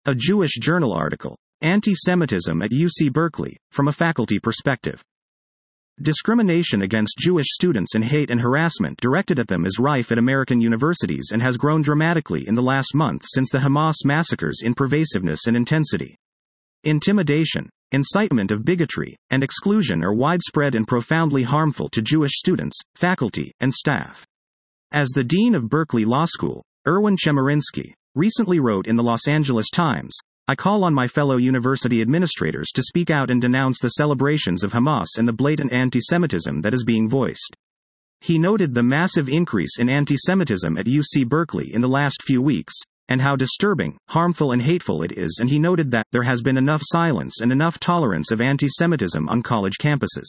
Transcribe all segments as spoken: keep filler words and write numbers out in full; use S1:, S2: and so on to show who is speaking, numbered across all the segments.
S1: A Jewish Journal article. Anti-Semitism at U C Berkeley, from a faculty perspective. Discrimination against Jewish students and hate and harassment directed at them is rife at American universities and has grown dramatically in the last month since the Hamas massacres in pervasiveness and intensity. Intimidation, incitement of bigotry, and exclusion are widespread and profoundly harmful to Jewish students, faculty, and staff. As the dean of Berkeley Law School, Erwin Chemerinsky, recently wrote in the Los Angeles Times, I call on my fellow university administrators to speak out and denounce the celebrations of Hamas and the blatant anti-Semitism that is being voiced. He noted the massive increase in anti-Semitism at U C Berkeley in the last few weeks, and how disturbing, harmful and hateful it is, and he noted that there has been enough silence and enough tolerance of anti-Semitism on college campuses.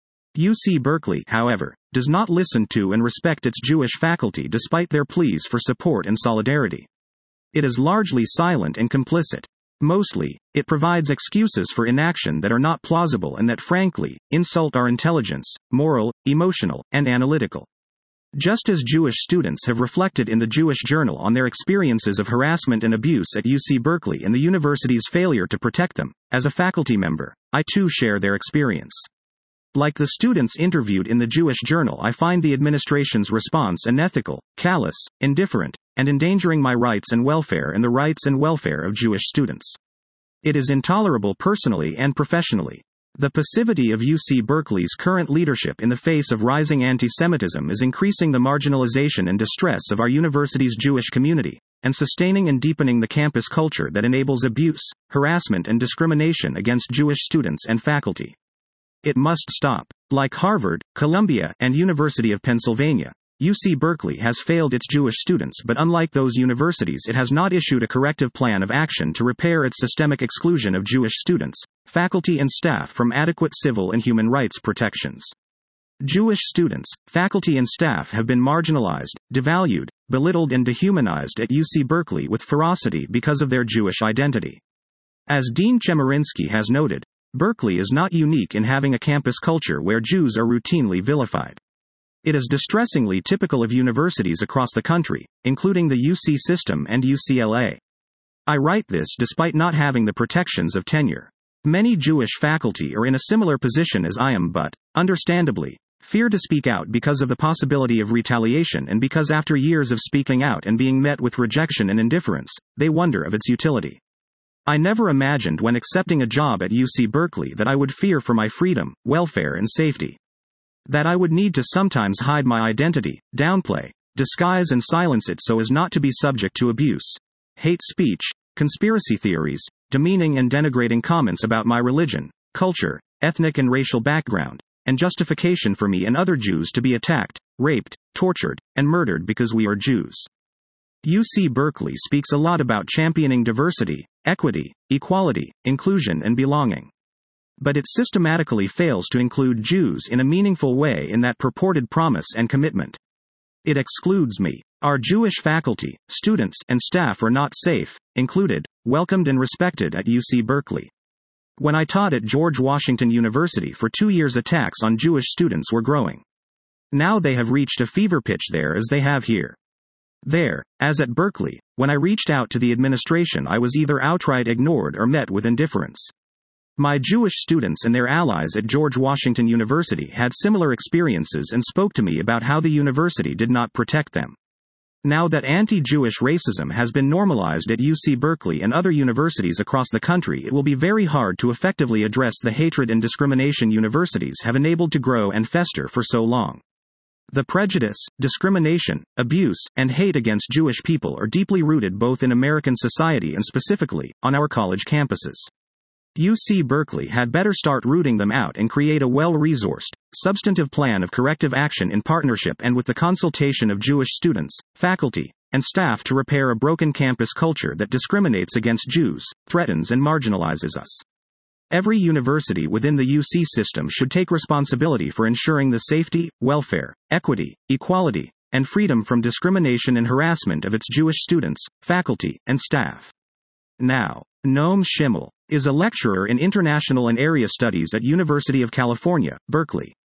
S1: U C Berkeley, however, does not listen to and respect its Jewish faculty despite their pleas for support and solidarity. It is largely silent and complicit. Mostly, it provides excuses for inaction that are not plausible and that frankly, insult our intelligence, moral, emotional, and analytical. Just as Jewish students have reflected in the Jewish Journal on their experiences of harassment and abuse at U C Berkeley and the university's failure to protect them, as a faculty member, I too share their experience. Like the students interviewed in the Jewish Journal, I find the administration's response unethical, callous, indifferent, and endangering my rights and welfare and the rights and welfare of Jewish students. It is intolerable personally and professionally. The passivity of U C Berkeley's current leadership in the face of rising anti-Semitism is increasing the marginalization and distress of our university's Jewish community, and sustaining and deepening the campus culture that enables abuse, harassment and discrimination against Jewish students and faculty. It must stop. Like Harvard, Columbia, and University of Pennsylvania, U C Berkeley has failed its Jewish students, but unlike those universities, it has not issued a corrective plan of action to repair its systemic exclusion of Jewish students, faculty and staff from adequate civil and human rights protections. Jewish students, faculty and staff have been marginalized, devalued, belittled and dehumanized at U C Berkeley with ferocity because of their Jewish identity. As Dean Chemerinsky has noted, Berkeley is not unique in having a campus culture where Jews are routinely vilified. It is distressingly typical of universities across the country, including the U C system and U C L A. I write this despite not having the protections of tenure. Many Jewish faculty are in a similar position as I am but, understandably, fear to speak out because of the possibility of retaliation and because after years of speaking out and being met with rejection and indifference, they wonder of its utility. I never imagined when accepting a job at U C Berkeley that I would fear for my freedom, welfare and safety. That I would need to sometimes hide my identity, downplay, disguise and silence it so as not to be subject to abuse, hate speech, conspiracy theories, demeaning and denigrating comments about my religion, culture, ethnic and racial background, and justification for me and other Jews to be attacked, raped, tortured, and murdered because we are Jews. U C Berkeley speaks a lot about championing diversity, equity, equality, inclusion and belonging. But it systematically fails to include Jews in a meaningful way in that purported promise and commitment. It excludes me. Our Jewish faculty, students, and staff are not safe, included, welcomed and respected at U C Berkeley. When I taught at George Washington University for two years, attacks on Jewish students were growing. Now they have reached a fever pitch there as they have here. There, as at Berkeley, when I reached out to the administration, I was either outright ignored or met with indifference. My Jewish students and their allies at George Washington University had similar experiences and spoke to me about how the university did not protect them. Now that anti-Jewish racism has been normalized at U C Berkeley and other universities across the country, it will be very hard to effectively address the hatred and discrimination universities have enabled to grow and fester for so long. The prejudice, discrimination, abuse, and hate against Jewish people are deeply rooted both in American society and specifically on our college campuses. U C Berkeley had better start rooting them out and create a well-resourced, substantive plan of corrective action in partnership and with the consultation of Jewish students, faculty, and staff to repair a broken campus culture that discriminates against Jews, threatens and marginalizes us. Every university within the U C system should take responsibility for ensuring the safety, welfare, equity, equality, and freedom from discrimination and harassment of its Jewish students, faculty, and staff. Now, Noam Schimmel is a lecturer in international and area studies at University of California, Berkeley.